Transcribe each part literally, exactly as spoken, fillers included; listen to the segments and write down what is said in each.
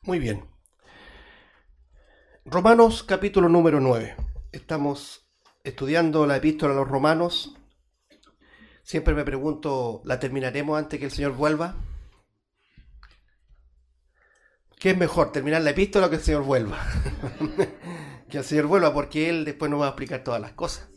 Muy bien. Romanos capítulo número nueve. Estamos estudiando la epístola a los romanos. Siempre me pregunto, ¿la terminaremos antes que el Señor vuelva? ¿Qué es mejor, terminar la epístola o que el Señor vuelva? Que el Señor vuelva, porque Él después nos va a explicar todas las cosas.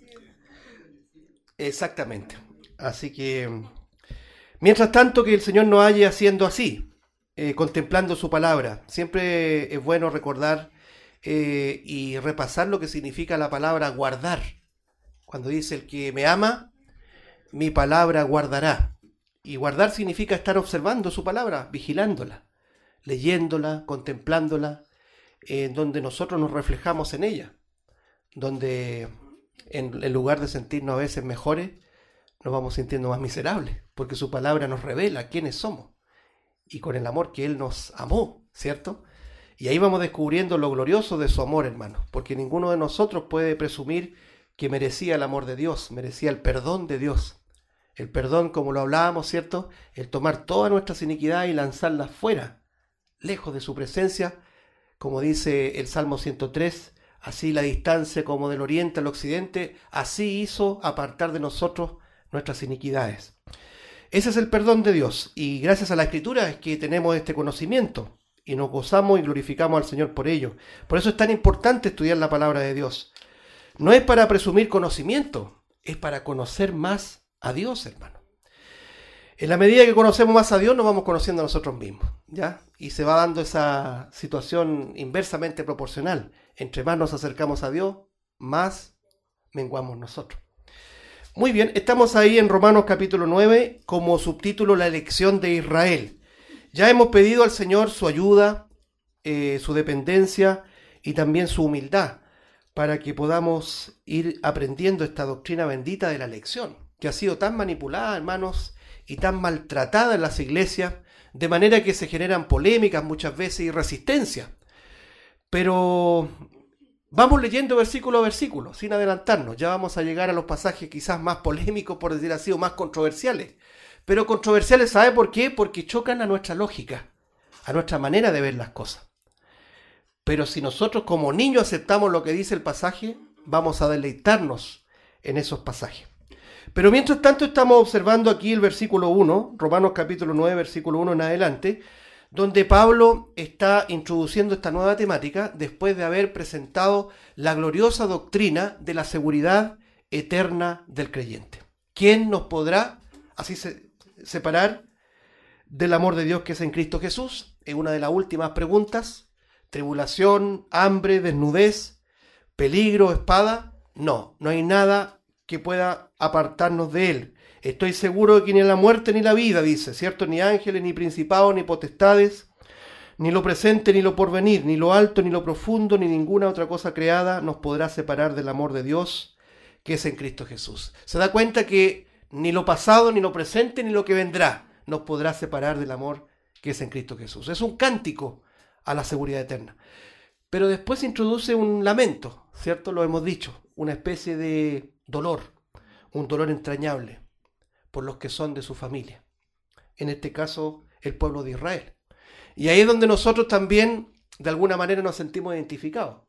Exactamente. Así que, mientras tanto que el Señor nos haya haciendo así, eh, contemplando su palabra. Siempre es bueno recordar eh, y repasar lo que significa la palabra guardar. Cuando dice el que me ama, mi palabra guardará. Y guardar significa estar observando su palabra, vigilándola, leyéndola, contemplándola, en donde nosotros nos reflejamos en ella, donde en, en lugar de sentirnos a veces mejores, nos vamos sintiendo más miserables, porque su palabra nos revela quiénes somos y con el amor que Él nos amó, ¿cierto? Y ahí vamos descubriendo lo glorioso de su amor, hermanos, porque ninguno de nosotros puede presumir que merecía el amor de Dios, merecía el perdón de Dios. El perdón, como lo hablábamos, ¿cierto? El tomar todas nuestras iniquidades y lanzarlas fuera, lejos de su presencia, como dice el Salmo ciento tres, así la distancia como del oriente al occidente, así hizo apartar de nosotros nuestras iniquidades. Ese es el perdón de Dios, y gracias a la Escritura es que tenemos este conocimiento, y nos gozamos y glorificamos al Señor por ello. Por eso es tan importante estudiar la palabra de Dios. No es para presumir conocimiento, es para conocer más a Dios, hermano. En la medida que conocemos más a Dios, nos vamos conociendo a nosotros mismos, ¿ya? Y se va dando esa situación inversamente proporcional. Entre más nos acercamos a Dios, más menguamos nosotros. Muy bien, estamos ahí en Romanos capítulo nueve, como subtítulo La elección de Israel. Ya hemos pedido al Señor su ayuda, eh, su dependencia y también su humildad, para que podamos ir aprendiendo esta doctrina bendita de la elección, que ha sido tan manipulada, hermanos, y tan maltratada en las iglesias, de manera que se generan polémicas muchas veces y resistencia. Pero vamos leyendo versículo a versículo, sin adelantarnos. Ya vamos a llegar a los pasajes quizás más polémicos, por decir así, o más controversiales. Pero controversiales, ¿sabe por qué? Porque chocan a nuestra lógica, a nuestra manera de ver las cosas. Pero si nosotros como niños aceptamos lo que dice el pasaje, vamos a deleitarnos en esos pasajes. Pero mientras tanto estamos observando aquí el versículo uno, Romanos capítulo nueve, versículo uno en adelante, donde Pablo está introduciendo esta nueva temática después de haber presentado la gloriosa doctrina de la seguridad eterna del creyente. ¿Quién nos podrá así se, separar del amor de Dios que es en Cristo Jesús? Es una de las últimas preguntas. Tribulación, hambre, desnudez, peligro, espada. No, no hay nada que pueda apartarnos de Él. Estoy seguro de que ni la muerte ni la vida, dice, ¿cierto? Ni ángeles, ni principados, ni potestades, ni lo presente, ni lo porvenir, ni lo alto, ni lo profundo, ni ninguna otra cosa creada nos podrá separar del amor de Dios que es en Cristo Jesús. Se da cuenta que ni lo pasado, ni lo presente, ni lo que vendrá nos podrá separar del amor que es en Cristo Jesús. Es un cántico a la seguridad eterna. Pero después introduce un lamento, ¿cierto? Lo hemos dicho, una especie de dolor, un dolor entrañable por los que son de su familia. En este caso, el pueblo de Israel. Y ahí es donde nosotros también, de alguna manera, nos sentimos identificados.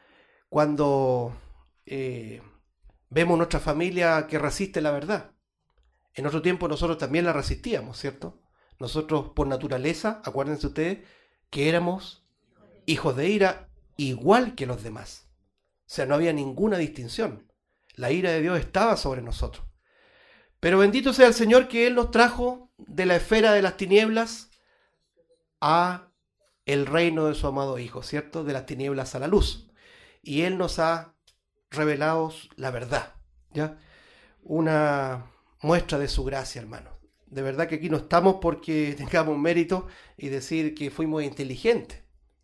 Cuando eh, vemos nuestra familia que resiste la verdad. En otro tiempo nosotros también la resistíamos, ¿cierto? Nosotros, por naturaleza, acuérdense ustedes, que éramos hijos de ira igual que los demás. O sea, no había ninguna distinción. La ira de Dios estaba sobre nosotros. Pero bendito sea el Señor que Él nos trajo de la esfera de las tinieblas a el reino de su amado Hijo, ¿cierto? De las tinieblas a la luz. Y Él nos ha revelado la verdad, ¿ya? Una muestra de su gracia, hermano. De verdad que aquí no estamos porque tengamos mérito y decir que fuimos inteligentes.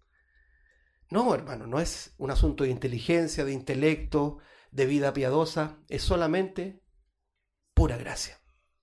No, hermano, no es un asunto de inteligencia, de intelecto, de vida piadosa, es solamente pura gracia.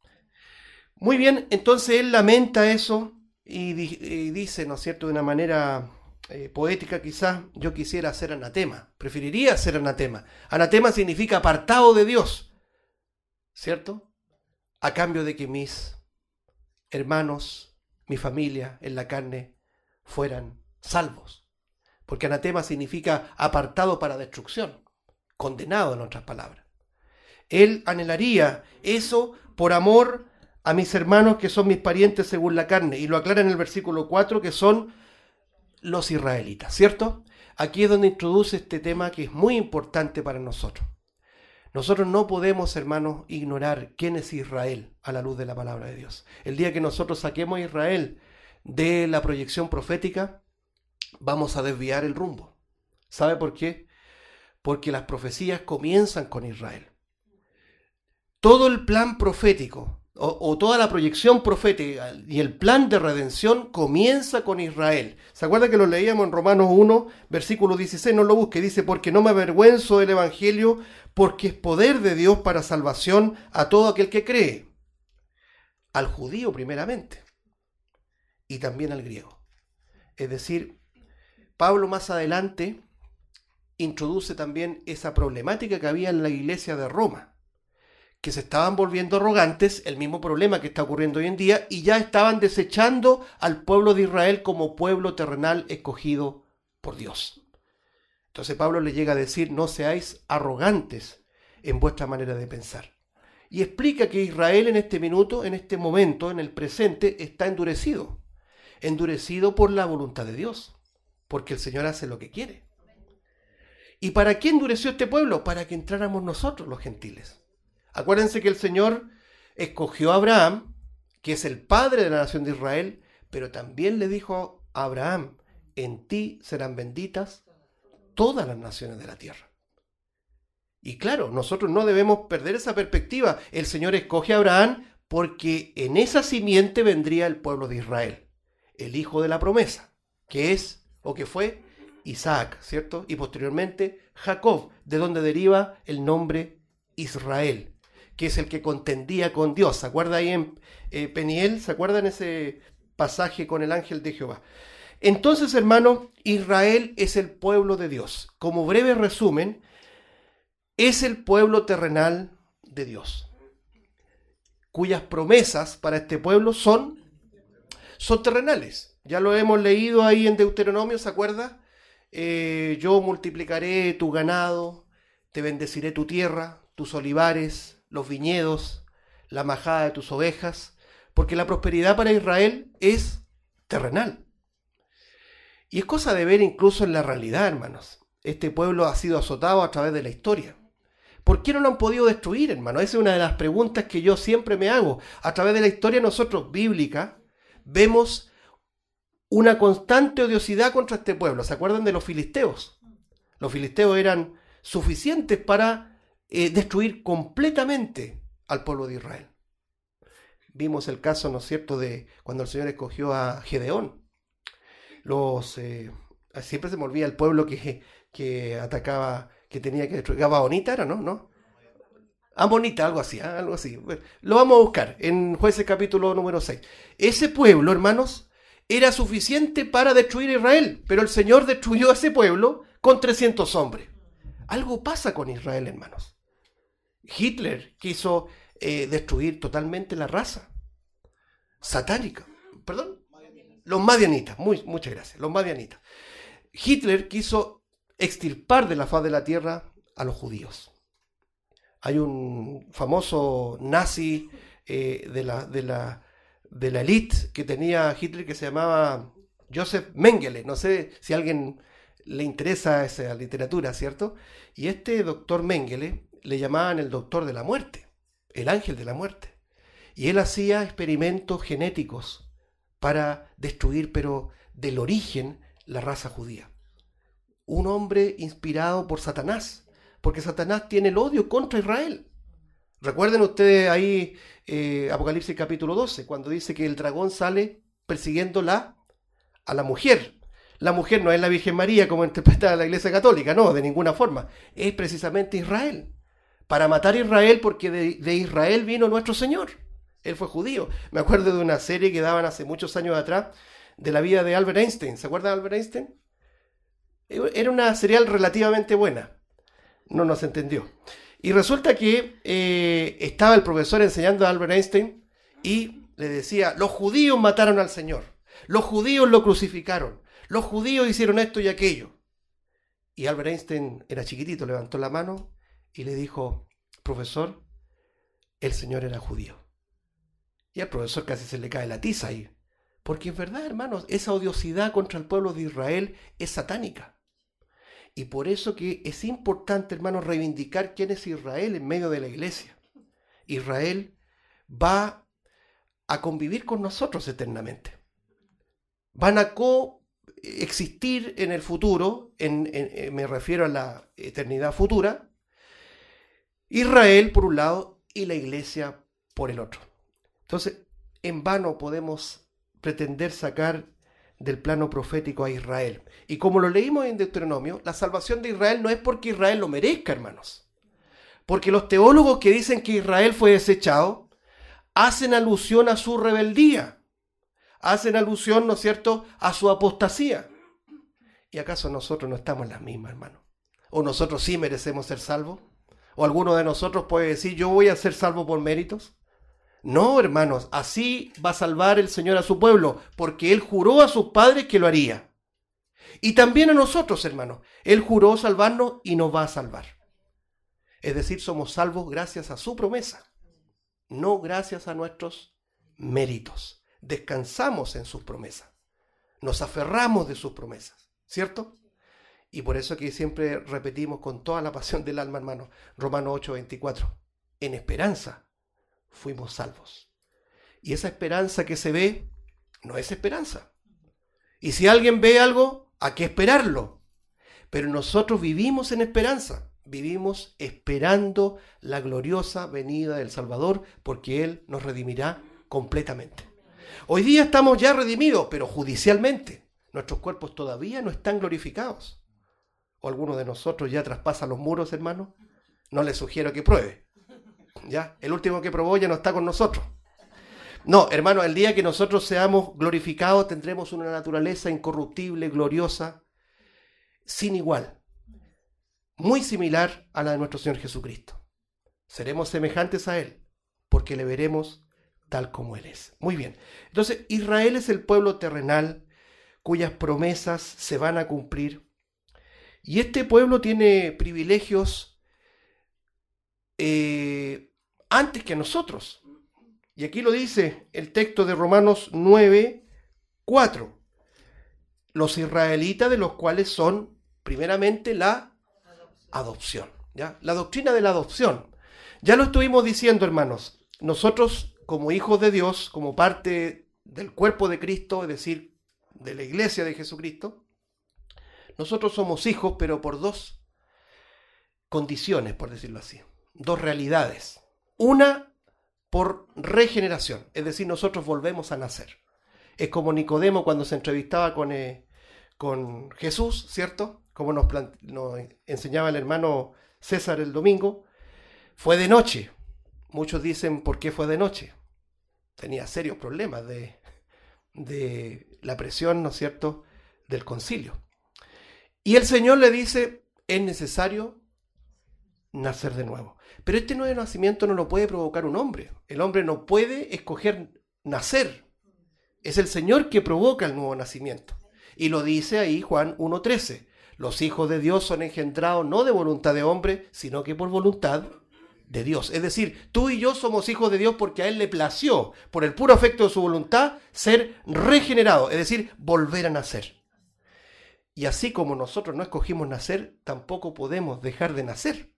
Muy bien, entonces él lamenta eso y, di- y dice, ¿no es cierto?, de una manera eh, poética quizás, yo quisiera ser anatema, preferiría ser anatema. Anatema significa apartado de Dios, ¿cierto? A cambio de que mis hermanos, mi familia en la carne fueran salvos. Porque anatema significa apartado para destrucción, condenado en otras palabras. Él anhelaría eso por amor a mis hermanos que son mis parientes según la carne, y lo aclara en el versículo cuatro, que son los israelitas, ¿cierto? Aquí es donde introduce este tema que es muy importante para nosotros. Nosotros no podemos, hermanos, ignorar quién es Israel a la luz de la palabra de Dios. El día que nosotros saquemos a Israel de la proyección profética, vamos a desviar el rumbo. ¿Sabe por qué? Porque las profecías comienzan con Israel. Todo el plan profético, o, o toda la proyección profética y el plan de redención comienza con Israel. ¿Se acuerda que lo leíamos en Romanos uno, versículo dieciséis? No lo busque, dice, porque no me avergüenzo del evangelio, porque es poder de Dios para salvación a todo aquel que cree. Al judío primeramente, y también al griego. Es decir, Pablo más adelante introduce también esa problemática que había en la iglesia de Roma, que se estaban volviendo arrogantes, el mismo problema que está ocurriendo hoy en día, y ya estaban desechando al pueblo de Israel como pueblo terrenal escogido por Dios. Entonces Pablo le llega a decir, no seáis arrogantes en vuestra manera de pensar. Y explica que Israel en este minuto, en este momento, en el presente, está endurecido. Endurecido por la voluntad de Dios, porque el Señor hace lo que quiere. ¿Y para qué endureció este pueblo? Para que entráramos nosotros, los gentiles. Acuérdense que el Señor escogió a Abraham, que es el padre de la nación de Israel, pero también le dijo a Abraham, en ti serán benditas todas las naciones de la tierra. Y claro, nosotros no debemos perder esa perspectiva. El Señor escoge a Abraham porque en esa simiente vendría el pueblo de Israel, el hijo de la promesa, que es o que fue Isaac, ¿cierto? Y posteriormente Jacob, de donde deriva el nombre Israel, que es el que contendía con Dios. ¿Se acuerda ahí en eh, Peniel? ¿Se acuerdan ese pasaje con el ángel de Jehová? Entonces, hermanos, Israel es el pueblo de Dios. Como breve resumen, es el pueblo terrenal de Dios, cuyas promesas para este pueblo son, son terrenales. Ya lo hemos leído ahí en Deuteronomio, ¿se acuerda? Eh, yo multiplicaré tu ganado, te bendeciré tu tierra, tus olivares, los viñedos, la majada de tus ovejas, porque la prosperidad para Israel es terrenal. Y es cosa de ver incluso en la realidad, hermanos. Este pueblo ha sido azotado a través de la historia. ¿Por qué no lo han podido destruir, hermano? Esa es una de las preguntas que yo siempre me hago. A través de la historia nosotros, bíblica, vemos una constante odiosidad contra este pueblo. ¿Se acuerdan de los filisteos? Los filisteos eran suficientes para Eh, destruir completamente al pueblo de Israel. Vimos el caso, ¿no es cierto?, de cuando el Señor escogió a Gedeón. Los, eh, siempre se me olvida el pueblo que, que atacaba, que tenía que destruir. Gabaonita era, ¿no? ¿No? Amonita, algo así, ¿eh? algo así. Bueno, lo vamos a buscar en Jueces capítulo número seis. Ese pueblo, hermanos, era suficiente para destruir a Israel, pero el Señor destruyó a ese pueblo con trescientos hombres. Algo pasa con Israel, hermanos. Hitler quiso eh, destruir totalmente la raza satánica. ¿Perdón? Los madianitas. Muy, muchas gracias. Los madianitas. Hitler quiso extirpar de la faz de la tierra a los judíos. Hay un famoso nazi eh, de la de la de la élite que tenía Hitler que se llamaba Joseph Mengele. No sé si a alguien le interesa esa literatura, ¿cierto? Y este doctor Mengele le llamaban el doctor de la muerte, el ángel de la muerte. Y él hacía experimentos genéticos para destruir, pero del origen, la raza judía. Un hombre inspirado por Satanás, porque Satanás tiene el odio contra Israel. Recuerden ustedes ahí eh, Apocalipsis capítulo doce, cuando dice que el dragón sale persiguiendo la, a la mujer. La mujer no es la Virgen María como interpreta la Iglesia Católica, no, de ninguna forma. Es precisamente Israel. Para matar a Israel, porque de, de Israel vino nuestro Señor. Él fue judío. Me acuerdo de una serie que daban hace muchos años atrás de la vida de Albert Einstein. ¿Se acuerdan de Albert Einstein? Era una serial relativamente buena. No nos entendió. Y resulta que eh, estaba el profesor enseñando a Albert Einstein y le decía, los judíos mataron al Señor. Los judíos lo crucificaron. Los judíos hicieron esto y aquello. Y Albert Einstein era chiquitito, levantó la mano y le dijo, profesor, el Señor era judío. Y al profesor casi se le cae la tiza ahí. Porque en verdad, hermanos, esa odiosidad contra el pueblo de Israel es satánica. Y por eso que es importante, hermanos, reivindicar quién es Israel en medio de la iglesia. Israel va a convivir con nosotros eternamente. Van a coexistir en el futuro, en, en, me refiero a la eternidad futura, Israel por un lado y la iglesia por el otro. Entonces, en vano podemos pretender sacar del plano profético a Israel. Y como lo leímos en Deuteronomio, la salvación de Israel no es porque Israel lo merezca, hermanos. Porque los teólogos que dicen que Israel fue desechado, hacen alusión a su rebeldía. Hacen alusión, ¿no es cierto?, a su apostasía. ¿Y acaso nosotros no estamos en las mismas, hermano? ¿O nosotros sí merecemos ser salvos? ¿O alguno de nosotros puede decir, yo voy a ser salvo por méritos? No, hermanos, así va a salvar el Señor a su pueblo, porque Él juró a sus padres que lo haría. Y también a nosotros, hermanos. Él juró salvarnos y nos va a salvar. Es decir, somos salvos gracias a su promesa, no gracias a nuestros méritos. Descansamos en sus promesas, nos aferramos de sus promesas, ¿cierto? Y por eso que siempre repetimos con toda la pasión del alma, hermano, Romanos ocho veinticuatro, en esperanza fuimos salvos. Y esa esperanza que se ve, no es esperanza. Y si alguien ve algo, hay que esperarlo. Pero nosotros vivimos en esperanza, vivimos esperando la gloriosa venida del Salvador, porque Él nos redimirá completamente. Hoy día estamos ya redimidos, pero judicialmente. Nuestros cuerpos todavía no están glorificados. ¿O alguno de nosotros ya traspasa los muros, hermano? No le sugiero que pruebe. ¿Ya? El último que probó ya no está con nosotros. No, hermano, el día que nosotros seamos glorificados tendremos una naturaleza incorruptible, gloriosa, sin igual, muy similar a la de nuestro Señor Jesucristo. Seremos semejantes a Él, porque le veremos tal como Él es. Muy bien. Entonces, Israel es el pueblo terrenal cuyas promesas se van a cumplir. Y este pueblo tiene privilegios eh, antes que nosotros. Y aquí lo dice el texto de Romanos nueve, cuatro. Los israelitas, de los cuales son primeramente la adopción. ¿Ya? La doctrina de la adopción. Ya lo estuvimos diciendo, hermanos. Nosotros, como hijos de Dios, como parte del cuerpo de Cristo, es decir, de la iglesia de Jesucristo, nosotros somos hijos, pero por dos condiciones, por decirlo así. Dos realidades. Una, por regeneración, es decir, nosotros volvemos a nacer. Es como Nicodemo cuando se entrevistaba con, eh, con Jesús, ¿cierto? Como nos, plant- nos enseñaba el hermano César el domingo. Fue de noche. Muchos dicen, ¿por qué fue de noche? Tenía serios problemas de, de la presión, ¿no es cierto?, del concilio. Y el Señor le dice, es necesario nacer de nuevo. Pero este nuevo nacimiento no lo puede provocar un hombre. El hombre no puede escoger nacer. Es el Señor que provoca el nuevo nacimiento. Y lo dice ahí Juan uno trece. Los hijos de Dios son engendrados no de voluntad de hombre, sino que por voluntad de Dios. Es decir, tú y yo somos hijos de Dios porque a Él le plació, por el puro afecto de su voluntad, ser regenerados, es decir, volver a nacer. Y así como nosotros no escogimos nacer, tampoco podemos dejar de nacer.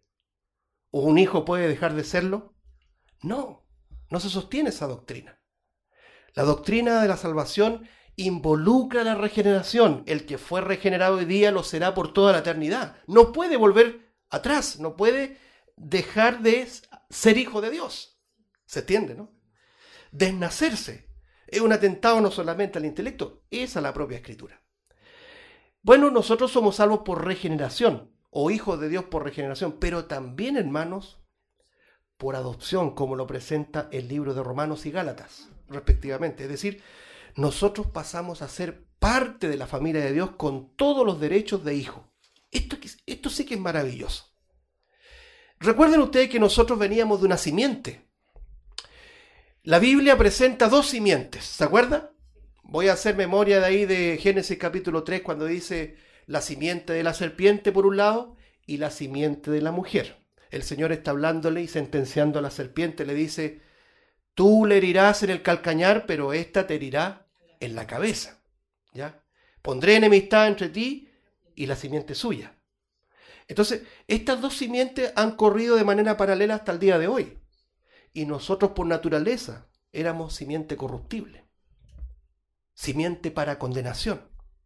¿O un hijo puede dejar de serlo? No, no se sostiene esa doctrina. La doctrina de la salvación involucra la regeneración. El que fue regenerado hoy día lo será por toda la eternidad. No puede volver atrás, no puede dejar de ser hijo de Dios. ¿Se entiende, no? Desnacerse es un atentado no solamente al intelecto, es a la propia Escritura. Bueno, nosotros somos salvos por regeneración, o hijos de Dios por regeneración, pero también, hermanos, por adopción, como lo presenta el libro de Romanos y Gálatas, respectivamente. Es decir, nosotros pasamos a ser parte de la familia de Dios con todos los derechos de hijo. Esto, esto sí que es maravilloso. Recuerden ustedes que nosotros veníamos de una simiente. La Biblia presenta dos simientes, ¿se acuerdan? voy a hacer memoria de ahí de Génesis capítulo tres, cuando dice la simiente de la serpiente por un lado y la simiente de la mujer. El Señor está hablándole y sentenciando a la serpiente, le dice, tú le herirás en el calcañar, pero ésta te herirá en la cabeza. ¿Ya? Pondré enemistad entre ti y la simiente suya. Entonces, estas dos simientes han corrido de manera paralela hasta el día de hoy. Y nosotros por naturaleza éramos simiente corruptible. Simiente para condenación.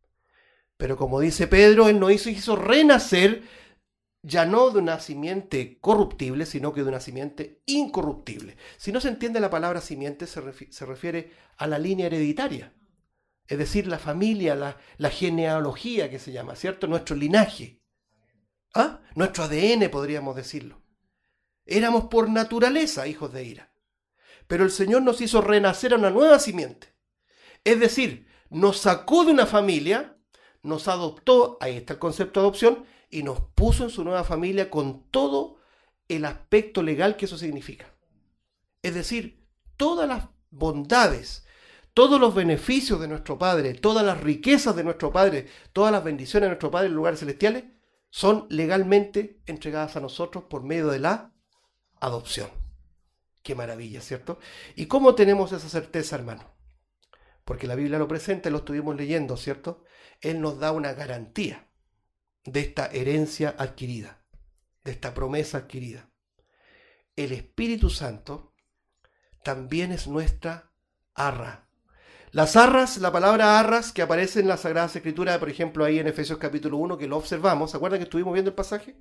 Pero como dice Pedro, él nos hizo, hizo renacer ya no de una simiente corruptible, sino que de una simiente incorruptible. Si no se entiende la palabra simiente, se, refi- se refiere a la línea hereditaria. Es decir, la familia, la, la genealogía que se llama, ¿cierto? Nuestro linaje. ¿Ah? Nuestro A D N, podríamos decirlo. Éramos por naturaleza hijos de ira. Pero el Señor nos hizo renacer a una nueva simiente. Es decir, nos sacó de una familia, nos adoptó, ahí está el concepto de adopción, y nos puso en su nueva familia con todo el aspecto legal que eso significa. Es decir, todas las bondades, todos los beneficios de nuestro Padre, todas las riquezas de nuestro Padre, todas las bendiciones de nuestro Padre en los lugares celestiales, son legalmente entregadas a nosotros por medio de la adopción. Qué maravilla, ¿cierto? ¿Y cómo tenemos esa certeza, hermano? Porque la Biblia lo presenta y lo estuvimos leyendo, ¿cierto? Él nos da una garantía de esta herencia adquirida, de esta promesa adquirida. El Espíritu Santo también es nuestra arra. Las arras, la palabra arras que aparece en la Sagrada Escritura, por ejemplo, ahí en Efesios capítulo uno, que lo observamos, ¿se acuerdan que estuvimos viendo el pasaje?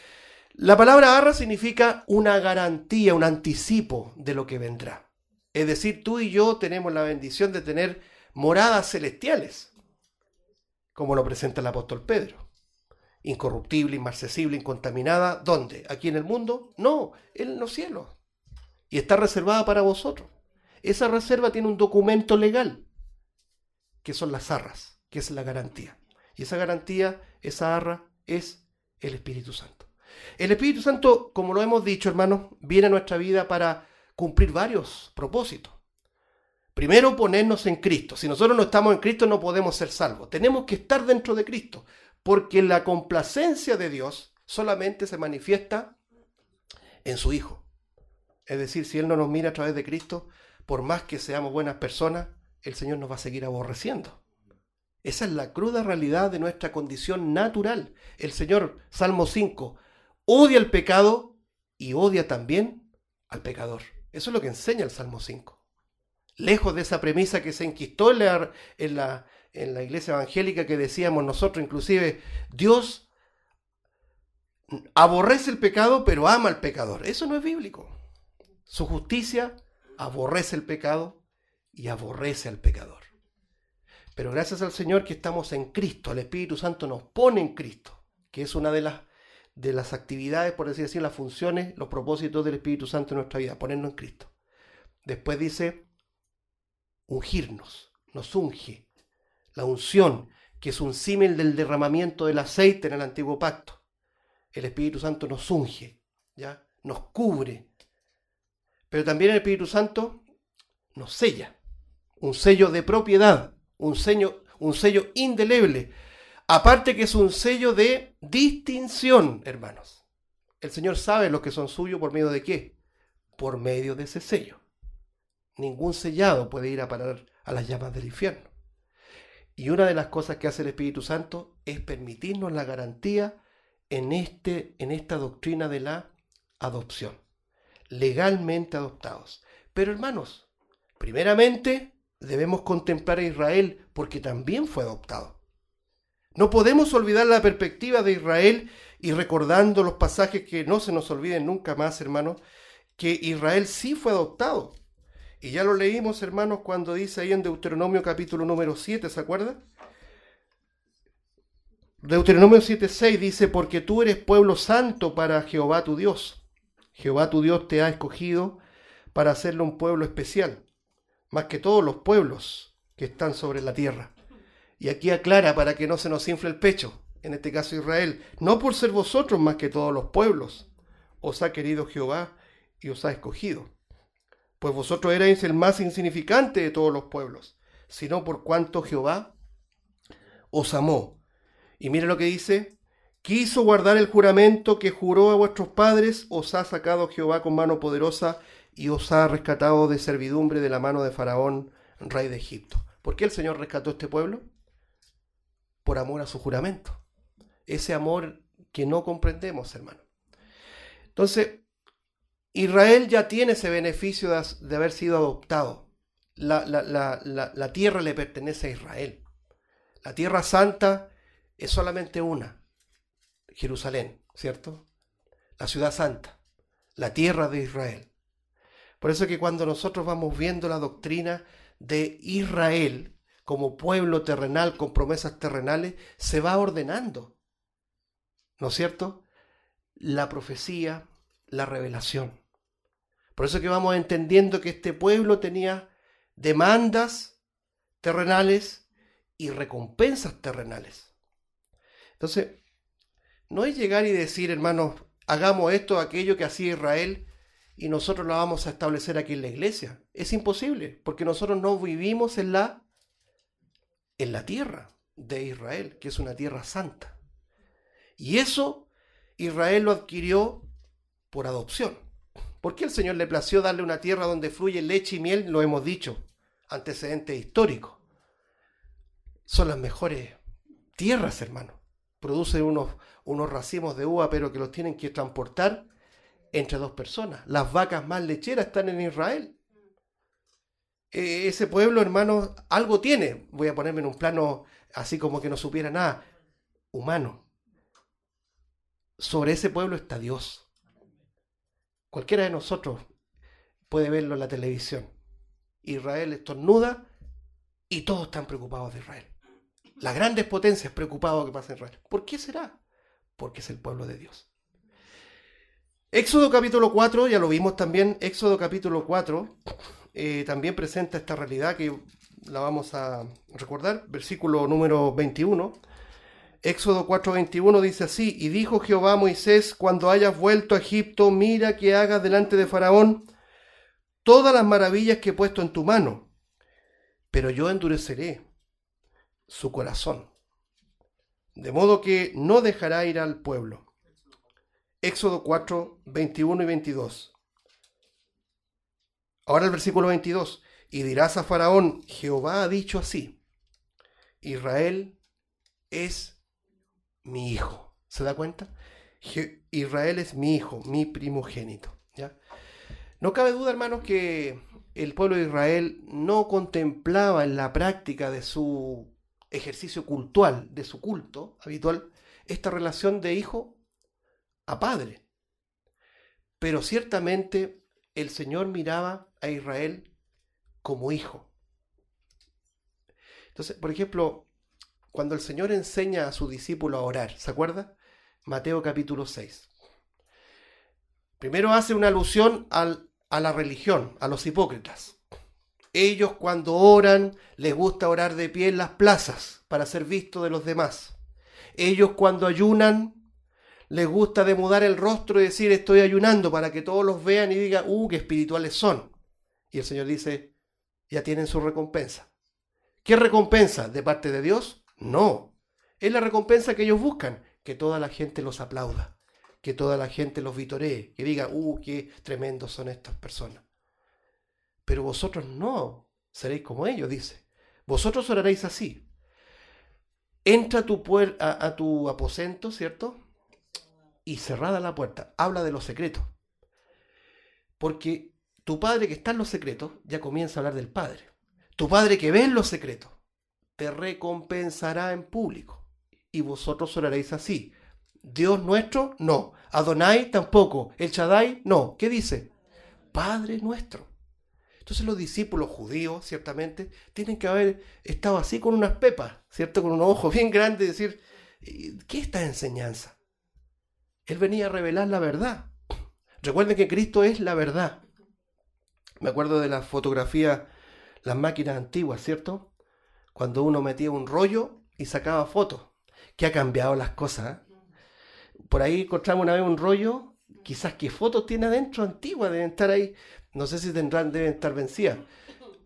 La palabra arra significa una garantía, un anticipo de lo que vendrá. Es decir, tú y yo tenemos la bendición de tener moradas celestiales, como lo presenta el apóstol Pedro. Incorruptible, inmarcesible, incontaminada. ¿Dónde? ¿Aquí en el mundo? No, en los cielos. Y está reservada para vosotros. Esa reserva tiene un documento legal, que son las arras, que es la garantía. Y esa garantía, esa arra, es el Espíritu Santo. El Espíritu Santo, como lo hemos dicho, hermanos, viene a nuestra vida para cumplir varios propósitos. Primero, ponernos en Cristo. Si nosotros no estamos en Cristo, no podemos ser salvos. Tenemos que estar dentro de Cristo, porque la complacencia de Dios solamente se manifiesta en su Hijo. Es decir, si Él no nos mira a través de Cristo, por más que seamos buenas personas, el Señor nos va a seguir aborreciendo. Esa es la cruda realidad de nuestra condición natural. El Señor, Salmo cinco, odia el pecado y odia también al pecador. Eso es lo que enseña el Salmo cinco. Lejos de esa premisa que se enquistó en la, en la, en la iglesia evangélica que decíamos nosotros, inclusive, Dios aborrece el pecado pero ama al pecador. Eso no es bíblico. Su justicia aborrece el pecado y aborrece al pecador. Pero gracias al Señor que estamos en Cristo, el Espíritu Santo nos pone en Cristo, que es una de las, de las actividades, por decir así, las funciones, los propósitos del Espíritu Santo en nuestra vida, ponernos en Cristo. Después dice, ungirnos, nos unge. La unción, que es un símil del derramamiento del aceite en el antiguo pacto. El Espíritu Santo nos unge, ¿ya? Nos cubre. Pero también el Espíritu Santo nos sella, un sello de propiedad, un sello, un sello indeleble. Aparte que es un sello de distinción, hermanos. El Señor sabe los que son suyos por medio de qué. Por medio de ese sello. Ningún sellado puede ir a parar a las llamas del infierno. Y una de las cosas que hace el Espíritu Santo es permitirnos la garantía en, este, en esta doctrina de la adopción. Legalmente adoptados. Pero hermanos, primeramente debemos contemplar a Israel porque también fue adoptado. No podemos olvidar la perspectiva de Israel y recordando los pasajes que no se nos olviden nunca más, hermanos, que Israel sí fue adoptado. Y ya lo leímos, hermanos, cuando dice ahí en Deuteronomio capítulo número siete, ¿se acuerdan? Deuteronomio siete seis dice, porque tú eres pueblo santo para Jehová tu Dios. Jehová tu Dios te ha escogido para hacerlo un pueblo especial, más que todos los pueblos que están sobre la tierra. Y aquí aclara para que no se nos infle el pecho, en este caso Israel, no por ser vosotros más que todos los pueblos, os ha querido Jehová y os ha escogido. Pues vosotros erais el más insignificante de todos los pueblos, sino por cuanto Jehová os amó. Y mire lo que dice: quiso guardar el juramento que juró a vuestros padres, os ha sacado Jehová con mano poderosa y os ha rescatado de servidumbre de la mano de Faraón, rey de Egipto. ¿Por qué el Señor rescató a este pueblo? Por amor a su juramento. Ese amor que no comprendemos, hermano. Entonces, Israel ya tiene ese beneficio de, de haber sido adoptado. La, la, la, la, la tierra le pertenece a Israel. La tierra santa es solamente una, Jerusalén, ¿cierto? La ciudad santa, la tierra de Israel. Por eso que cuando nosotros vamos viendo la doctrina de Israel como pueblo terrenal con promesas terrenales, se va ordenando, ¿no es cierto? La profecía, la revelación. Por eso que vamos entendiendo que este pueblo tenía demandas terrenales y recompensas terrenales. Entonces, no es llegar y decir, hermanos, hagamos esto o aquello que hacía Israel y nosotros lo vamos a establecer aquí en la iglesia. Es imposible, porque nosotros no vivimos en la, en la tierra de Israel, que es una tierra santa. Y eso Israel lo adquirió por adopción. ¿Por qué el Señor le plació darle una tierra donde fluye leche y miel? Lo hemos dicho, antecedentes históricos. Son las mejores tierras, hermano. Producen unos, unos racimos de uva, pero que los tienen que transportar entre dos personas. Las vacas más lecheras están en Israel. Eh, ese pueblo, hermano, algo tiene. Voy a ponerme en un plano así como que no supiera nada. Humano. Sobre ese pueblo está Dios. Cualquiera de nosotros puede verlo en la televisión. Israel estornuda y todos están preocupados de Israel. Las grandes potencias preocupadas de lo que pasa en Israel. ¿Por qué será? Porque es el pueblo de Dios. Éxodo capítulo cuatro, ya lo vimos también, Éxodo capítulo cuatro, eh, también presenta esta realidad que la vamos a recordar, versículo número veintiuno. Éxodo cuatro veintiuno dice así: y dijo Jehová a Moisés, cuando hayas vuelto a Egipto, mira que hagas delante de Faraón todas las maravillas que he puesto en tu mano, pero yo endureceré su corazón, de modo que no dejará ir al pueblo. Éxodo cuatro, veintiuno y veintidós. Ahora el versículo veintidós. Y dirás a Faraón, Jehová ha dicho así: Israel es mi hijo. ¿Se da cuenta? Je- Israel es mi hijo, mi primogénito. ¿Ya? No cabe duda, hermanos, que el pueblo de Israel no contemplaba en la práctica de su ejercicio cultual, de su culto habitual, esta relación de hijo a padre. Pero ciertamente el Señor miraba a Israel como hijo. Entonces, por ejemplo, cuando el Señor enseña a su discípulo a orar, ¿se acuerda? Mateo capítulo seis. Primero hace una alusión al, a la religión, a los hipócritas. Ellos cuando oran, les gusta orar de pie en las plazas para ser vistos de los demás. Ellos cuando ayunan, les gusta demudar el rostro y decir estoy ayunando para que todos los vean y digan, uh, qué espirituales son. Y el Señor dice, ya tienen su recompensa. ¿Qué recompensa? ¿De parte de Dios? No. Es la recompensa que ellos buscan, que toda la gente los aplauda, que toda la gente los vitoree, que diga, uh, qué tremendos son estas personas. Pero vosotros no seréis como ellos, dice. Vosotros oraréis así. Entra a tu, puer- a, a tu aposento, ¿cierto? Y cerrada la puerta. Habla de los secretos. Porque tu padre que está en los secretos ya comienza a hablar del Padre. Tu padre que ve en los secretos te recompensará en público. Y vosotros oraréis así. Dios nuestro, no. Adonai tampoco. El Shaddai, no. ¿Qué dice? Padre nuestro. Entonces los discípulos judíos, ciertamente, tienen que haber estado así con unas pepas, ¿cierto? Con unos ojos bien grandes y decir, ¿qué es esta enseñanza? Él venía a revelar la verdad. Recuerden que Cristo es la verdad. Me acuerdo de las fotografías, las máquinas antiguas, ¿cierto? Cuando uno metía un rollo y sacaba fotos. ¿Qué ha cambiado las cosas? ¿Eh? Por ahí encontramos una vez un rollo, quizás qué fotos tiene adentro antiguas, deben estar ahí, no sé si tendrán, deben estar vencidas.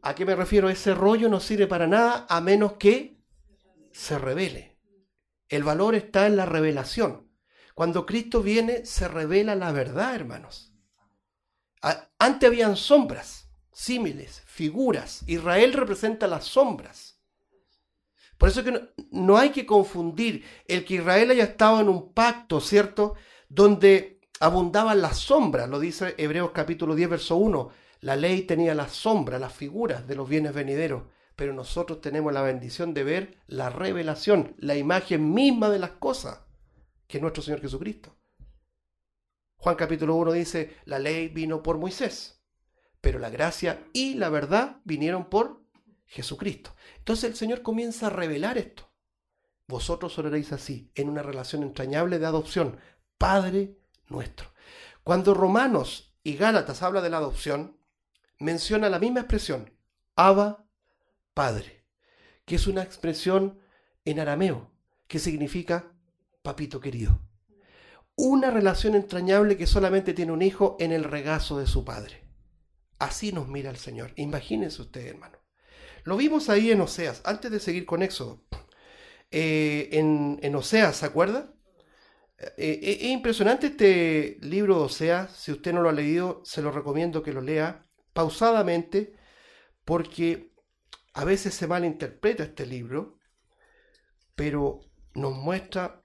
¿A qué me refiero? Ese rollo no sirve para nada a menos que se revele. El valor está en la revelación. Cuando Cristo viene, se revela la verdad, hermanos. Antes habían sombras, símiles, figuras. Israel representa las sombras. Por eso que no, no hay que confundir el que Israel haya estado en un pacto, ¿cierto?, donde abundaban las sombras, lo dice Hebreos capítulo diez, verso uno. La ley tenía las sombras, las figuras de los bienes venideros, pero nosotros tenemos la bendición de ver la revelación, la imagen misma de las cosas, que es nuestro Señor Jesucristo. Juan capítulo uno dice, la ley vino por Moisés, pero la gracia y la verdad vinieron por Jesucristo. Entonces el Señor comienza a revelar esto. Vosotros oraréis así, en una relación entrañable de adopción, Padre nuestro. Cuando Romanos y Gálatas habla de la adopción, menciona la misma expresión, Abba, Padre, que es una expresión en arameo, que significa papito querido. Una relación entrañable que solamente tiene un hijo en el regazo de su padre. Así nos mira el Señor. Imagínense ustedes, hermano. Lo vimos ahí en Oseas, antes de seguir con Éxodo. Eh, en, en Oseas, ¿se acuerda? Eh, eh, es impresionante este libro de Oseas. Si usted no lo ha leído, se lo recomiendo que lo lea pausadamente, porque a veces se malinterpreta este libro, pero nos muestra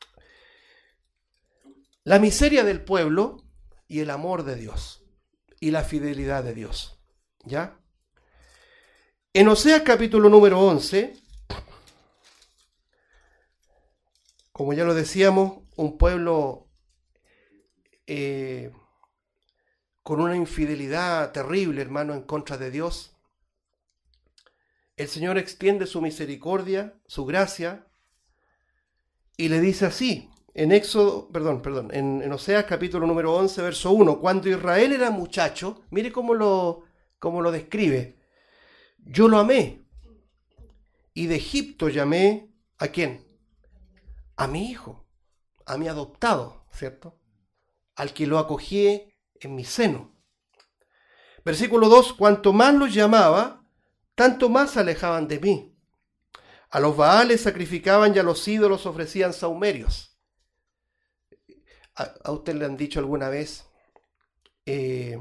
la miseria del pueblo y el amor de Dios y la fidelidad de Dios. ¿Ya? En Oseas capítulo número once, como ya lo decíamos, un pueblo eh, con una infidelidad terrible, hermano, en contra de Dios. El Señor extiende su misericordia, su gracia, y le dice así, en Éxodo, perdón, perdón, en, en Oseas capítulo número once, verso uno, cuando Israel era muchacho, mire cómo lo, cómo lo describe, yo lo amé, y de Egipto llamé, ¿a quién? A mi hijo, a mi adoptado, ¿cierto? Al que lo acogí en mi seno. Versículo dos, cuanto más los llamaba, tanto más se alejaban de mí. A los Baales sacrificaban y a los ídolos ofrecían sahumerios. ¿A, a usted le han dicho alguna vez, eh,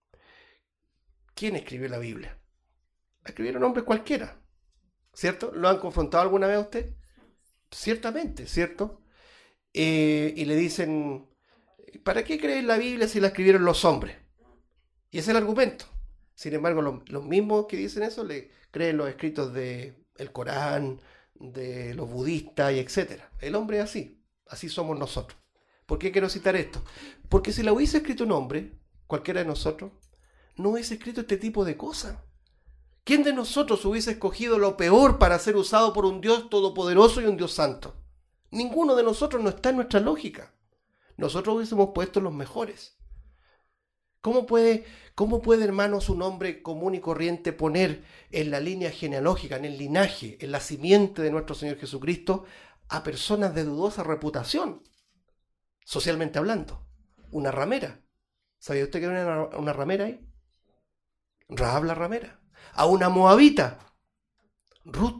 quién escribió la Biblia? La escribieron hombres cualquiera, ¿cierto? ¿Lo han confrontado alguna vez a usted? Ciertamente, ¿cierto? Eh, y le dicen, ¿para qué creer la Biblia si la escribieron los hombres? Y ese es el argumento. Sin embargo, los, los mismos que dicen eso le creen los escritos del Corán, de los budistas y etcétera. El hombre es así, así somos nosotros. ¿Por qué quiero citar esto? Porque si la hubiese escrito un hombre, cualquiera de nosotros, no hubiese escrito este tipo de cosas. ¿Quién de nosotros hubiese escogido lo peor para ser usado por un Dios todopoderoso y un Dios santo? Ninguno de nosotros, no está en nuestra lógica. Nosotros hubiésemos puesto los mejores. ¿Cómo puede, cómo puede, hermanos, un hombre común y corriente poner en la línea genealógica, en el linaje, en la simiente de nuestro Señor Jesucristo, a personas de dudosa reputación, socialmente hablando? Una ramera. ¿Sabía usted que era una, una ramera ahí? Rahab la ramera. A una moabita, Ruth.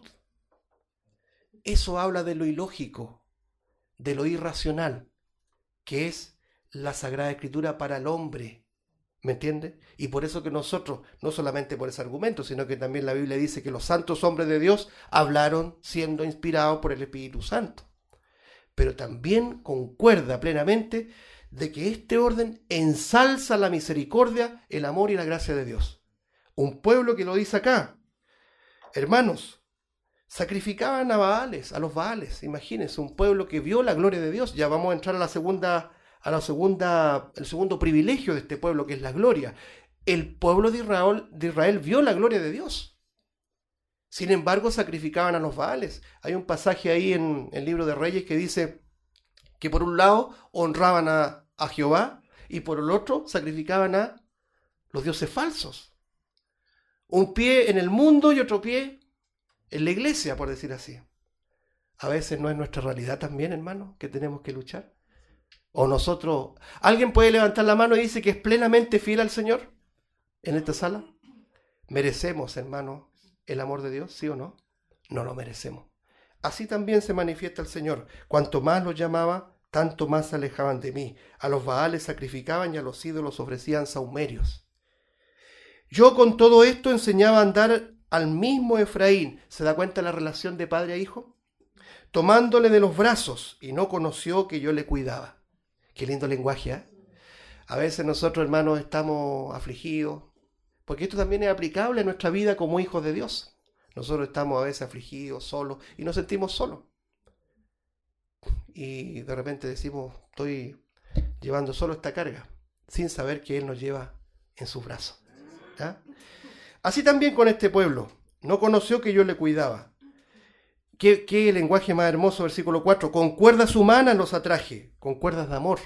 Eso habla de lo ilógico, de lo irracional, que es la Sagrada Escritura para el hombre. ¿Me entiende? Y por eso que nosotros, no solamente por ese argumento, sino que también la Biblia dice que los santos hombres de Dios hablaron siendo inspirados por el Espíritu Santo. Pero también concuerda plenamente de que este orden ensalza la misericordia, el amor y la gracia de Dios. Un pueblo que lo dice acá, hermanos, sacrificaban a Baales, a los Baales. Imagínense, un pueblo que vio la gloria de Dios. Ya vamos a entrar a la segunda a la segunda, el segundo privilegio de este pueblo, que es la gloria. El pueblo de Israel, de Israel vio la gloria de Dios. Sin embargo, sacrificaban a los Baales. Hay un pasaje ahí en el libro de Reyes que dice que por un lado honraban a, a Jehová y por el otro sacrificaban a los dioses falsos. Un pie en el mundo y otro pie en la iglesia, por decir así. A veces no es nuestra realidad también, hermano, que tenemos que luchar. O nosotros, ¿alguien puede levantar la mano y dice que es plenamente fiel al Señor en esta sala? ¿Merecemos, hermano, el amor de Dios? ¿Sí o no? No lo merecemos. Así también se manifiesta el Señor. Cuanto más los llamaba, tanto más se alejaban de mí. A los Baales sacrificaban y a los ídolos ofrecían sahumerios. Yo con todo esto enseñaba a andar al mismo Efraín. ¿Se da cuenta la relación de padre a hijo? Tomándole de los brazos, y no conoció que yo le cuidaba. Qué lindo lenguaje, ¿eh? A veces nosotros, hermanos, estamos afligidos, porque esto también es aplicable a nuestra vida como hijos de Dios. Nosotros estamos a veces afligidos, solos, y nos sentimos solos. Y de repente decimos, estoy llevando solo esta carga, sin saber que Él nos lleva en sus brazos. ¿Ya? Así también con este pueblo. No conoció que yo le cuidaba. ¿Qué, qué lenguaje más hermoso, versículo cuatro? Con cuerdas humanas los atraje, con cuerdas de amor.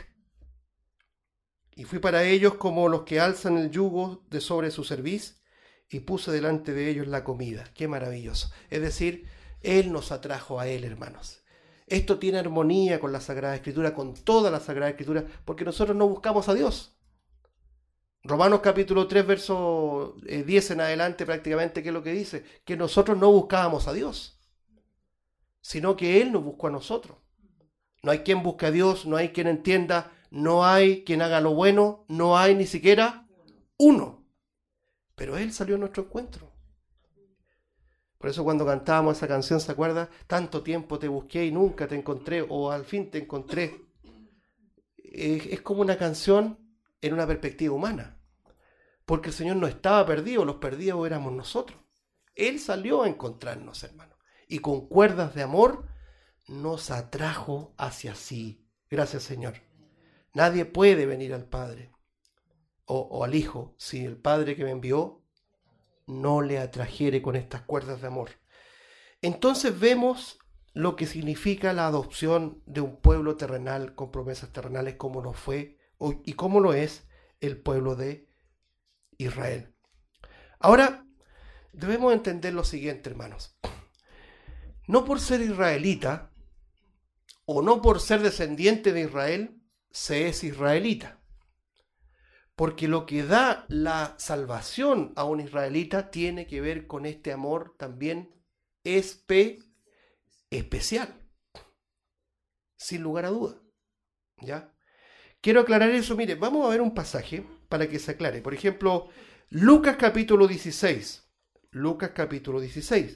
Y fui para ellos como los que alzan el yugo de sobre su cerviz, y puse delante de ellos la comida. Qué maravilloso. Es decir, Él nos atrajo a Él, hermanos. Esto tiene armonía con la Sagrada Escritura, con toda la Sagrada Escritura, porque nosotros no buscamos a Dios. Romanos capítulo tres, verso diez en adelante, prácticamente, ¿qué es lo que dice? Que nosotros no buscábamos a Dios, sino que Él nos buscó a nosotros. No hay quien busque a Dios, no hay quien entienda, no hay quien haga lo bueno, no hay ni siquiera uno. Pero Él salió a nuestro encuentro. Por eso cuando cantábamos esa canción, ¿se acuerda? Tanto tiempo te busqué y nunca te encontré, o al fin te encontré. Es, es como una canción en una perspectiva humana. Porque el Señor no estaba perdido, los perdidos éramos nosotros. Él salió a encontrarnos, hermano. Y con cuerdas de amor nos atrajo hacia sí. Gracias, Señor. Nadie puede venir al Padre o, o al Hijo si el Padre que me envió no le atrajere con estas cuerdas de amor. Entonces vemos lo que significa la adopción de un pueblo terrenal con promesas terrenales, como lo fue y como lo es el pueblo de Israel. Ahora, debemos entender lo siguiente, hermanos. No por ser israelita o no por ser descendiente de Israel, se es israelita. Porque lo que da la salvación a un israelita tiene que ver con este amor también espe especial. Sin lugar a duda. ¿Ya? Quiero aclarar eso. Mire, vamos a ver un pasaje para que se aclare. Por ejemplo, Lucas capítulo dieciséis. Lucas capítulo dieciséis.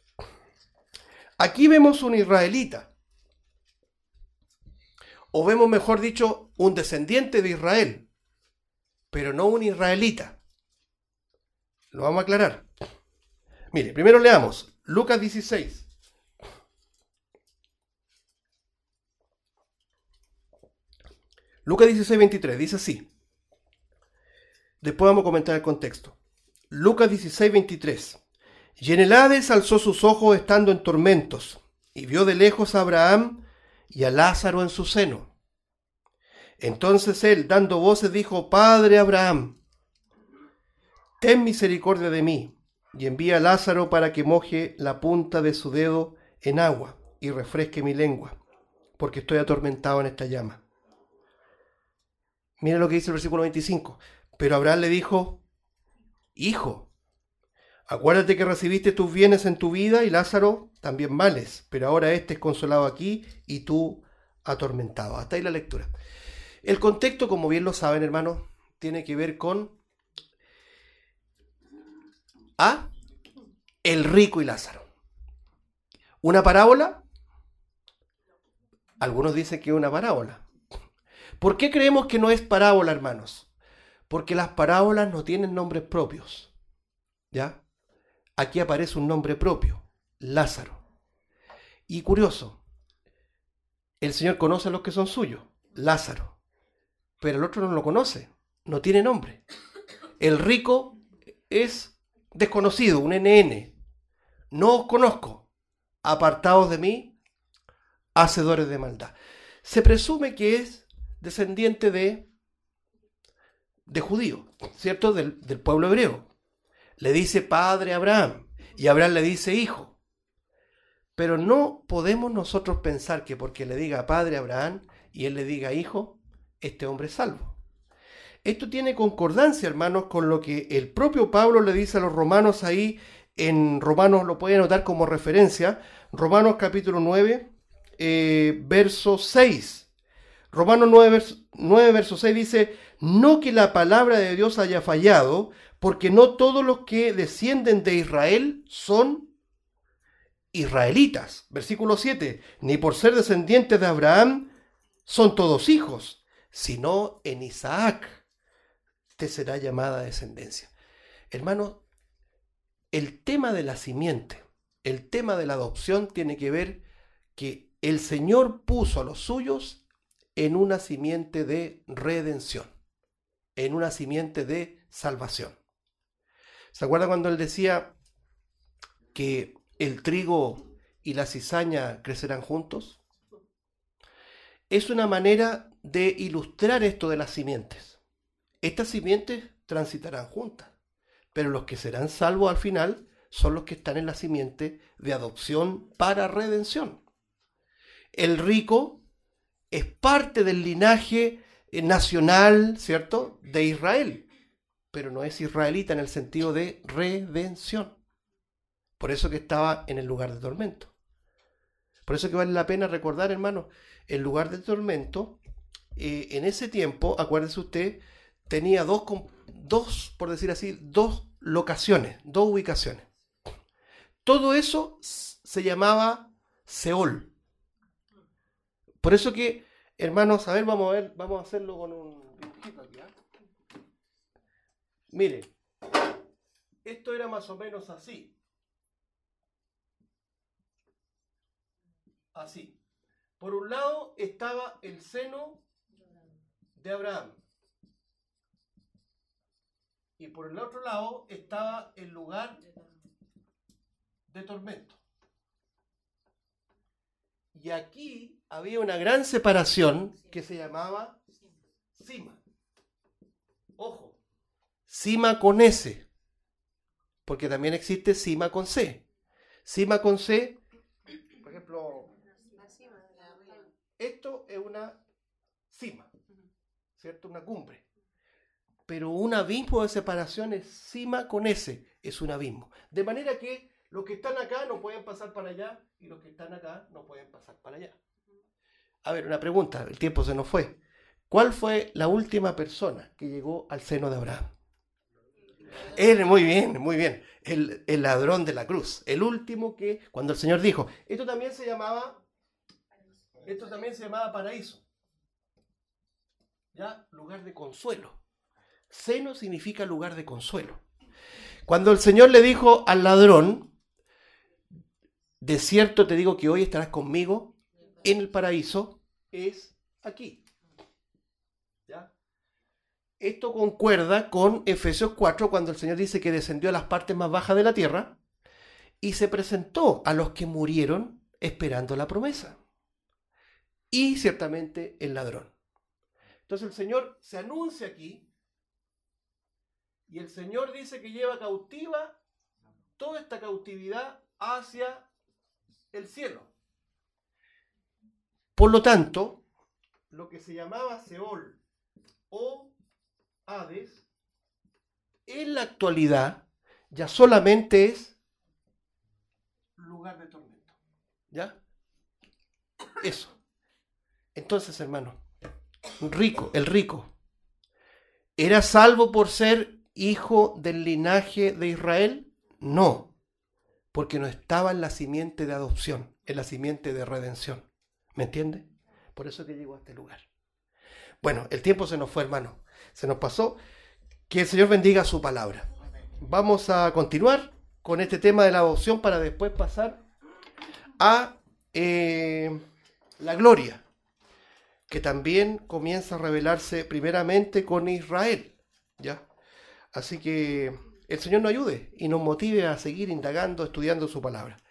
Aquí vemos un israelita. O vemos, mejor dicho, un descendiente de Israel. Pero no un israelita. Lo vamos a aclarar. Mire, primero leamos Lucas dieciséis. Lucas dieciséis, veintitrés, dice así. Después vamos a comentar el contexto. Lucas dieciséis, veintitrés. Y en el Hades alzó sus ojos estando en tormentos, y vio de lejos a Abraham y a Lázaro en su seno. Entonces él, dando voces, dijo: Padre Abraham, ten misericordia de mí, y envía a Lázaro para que moje la punta de su dedo en agua y refresque mi lengua, porque estoy atormentado en esta llama. Mira lo que dice el versículo veinticinco. Pero Abraham le dijo: Hijo, acuérdate que recibiste tus bienes en tu vida y Lázaro también males, pero ahora éste es consolado aquí y tú atormentado. Hasta ahí la lectura. El contexto, como bien lo saben, hermanos, tiene que ver con A, el rico y Lázaro. ¿Una parábola? Algunos dicen que es una parábola. ¿Por qué creemos que no es parábola, hermanos? Porque las parábolas no tienen nombres propios. ¿Ya? Aquí aparece un nombre propio, Lázaro. Y curioso, el Señor conoce a los que son suyos, Lázaro. Pero el otro no lo conoce, no tiene nombre. El rico es desconocido, un N N. No os conozco, apartados de mí, hacedores de maldad. Se presume que es descendiente de, de judío, ¿cierto? Del, del pueblo hebreo. Le dice padre a Abraham y Abraham le dice hijo. Pero no podemos nosotros pensar que porque le diga padre a Abraham y él le diga hijo, este hombre es salvo. Esto tiene concordancia, hermanos, con lo que el propio Pablo le dice a los romanos ahí, en Romanos, lo pueden anotar como referencia, Romanos capítulo nueve, eh, verso seis. Romanos nueve, nueve, verso seis dice, no que la palabra de Dios haya fallado, porque no todos los que descienden de Israel son israelitas. Versículo siete, ni por ser descendientes de Abraham son todos hijos, sino en Isaac te será llamada descendencia. Hermanos, el tema de la simiente, el tema de la adopción tiene que ver que el Señor puso a los suyos en una simiente de redención, en una simiente de salvación. ¿Se acuerdan cuando Él decía que el trigo y la cizaña crecerán juntos? Es una manera de ilustrar esto de las simientes. Estas simientes transitarán juntas, pero los que serán salvos al final son los que están en la simiente de adopción para redención. El rico es parte del linaje nacional, ¿cierto?, de Israel, pero no es israelita en el sentido de redención. Por eso que estaba en el lugar de tormento. Por eso que vale la pena recordar, hermanos, el lugar de tormento, eh, en ese tiempo, acuérdese usted, tenía dos, dos, por decir así, dos locaciones, dos ubicaciones. Todo eso se llamaba Seol. Por eso que, hermanos, a ver, vamos a ver, vamos a hacerlo con un dibujito aquí, ¿eh? Mire, esto era más o menos así. Así. Por un lado estaba el seno de Abraham. Y por el otro lado estaba el lugar de tormento. Y aquí había una gran separación que se llamaba cima. Ojo, cima con S, porque también existe cima con C. Cima con C, por ejemplo, esto es una cima, ¿cierto? Una cumbre. Pero un abismo de separación es cima con S, es un abismo. De manera que los que están acá no pueden pasar para allá y los que están acá no pueden pasar para allá. A ver, una pregunta, el tiempo se nos fue. ¿Cuál fue la última persona que llegó al seno de Abraham? Él, muy bien, muy bien. El, el ladrón de la cruz. El último que, cuando el Señor dijo, esto también se llamaba, esto también se llamaba paraíso. ¿Ya? Lugar de consuelo. Seno significa lugar de consuelo. Cuando el Señor le dijo al ladrón, de cierto te digo que hoy estarás conmigo en el paraíso, es aquí. ¿Ya? Esto concuerda con Efesios cuatro, cuando el Señor dice que descendió a las partes más bajas de la tierra y se presentó a los que murieron esperando la promesa. Y ciertamente el ladrón. Entonces el Señor se anuncia aquí y el Señor dice que lleva cautiva toda esta cautividad hacia el cielo. Por lo tanto, lo que se llamaba Seol o Hades, en la actualidad ya solamente es lugar de tormento. ¿Ya? Eso. Entonces, hermano, rico, el rico, ¿era salvo por ser hijo del linaje de Israel? No, porque no estaba en la simiente de adopción, en la simiente de redención. ¿Me entiende? Por eso que llegó a este lugar. Bueno, el tiempo se nos fue, hermano. Se nos pasó. Que el Señor bendiga su palabra. Vamos a continuar con este tema de la adopción para después pasar a eh, la gloria, que también comienza a revelarse primeramente con Israel. ¿Ya? Así que el Señor nos ayude y nos motive a seguir indagando, estudiando su palabra.